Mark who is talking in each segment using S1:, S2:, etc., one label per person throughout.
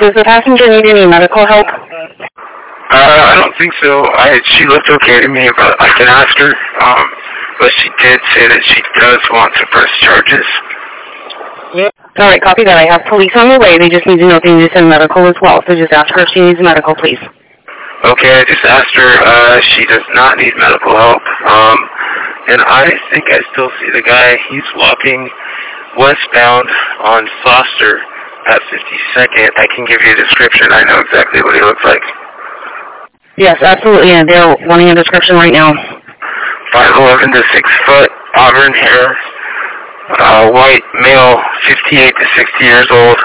S1: Does the passenger need any medical help?
S2: I don't think so. She looked okay to me, but I can ask her. But she did say that she does want to press charges.
S1: All right, copy that. I have police on the way. They just need to know if they need to send medical as well. So just ask her if she needs medical, please.
S2: Okay, I just asked her. She does not need medical help. And I think I still see the guy. He's walking westbound on Foster at 52nd. I can give you a description. I know exactly what he looks like.
S1: Yes, absolutely. And they're wanting a description right now.
S2: 5'11" to 6 foot, auburn hair, white male, 58 to 60 years old.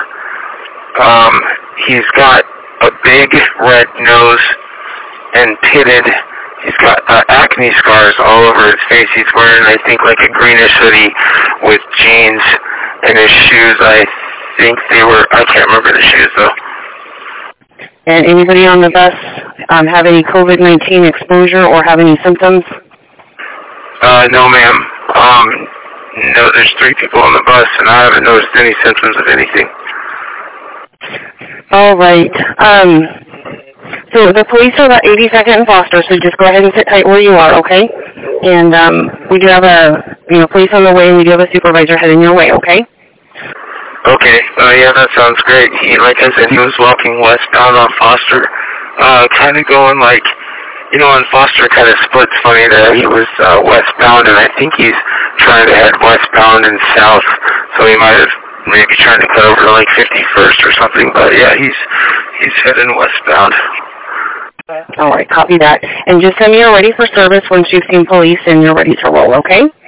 S2: He's got a big red nose and pitted. He's got acne scars all over his face. He's wearing, I think, like a greenish hoodie with jeans, and his shoes, I think they were, I can't remember the shoes though.
S1: And anybody on the bus have any COVID-19 exposure or have any symptoms?
S2: No, ma'am. No, there's 3 people on the bus, and I haven't noticed any symptoms of anything.
S1: All right. So the police are about 82nd and Foster, so just go ahead and sit tight where you are, okay? And we do have police on the way, and we do have a supervisor heading your way, okay?
S2: Okay. Yeah, that sounds great. Like I said, he was walking westbound on Foster, kind of going like, on Foster kind of splits funny that he was westbound, and I think he's trying to head westbound and south, so he might have maybe trying to cut over to like 51st or something, but yeah, he's heading westbound.
S1: All right, copy that. And just send me you're ready for service once you've seen police and you're ready to roll, okay?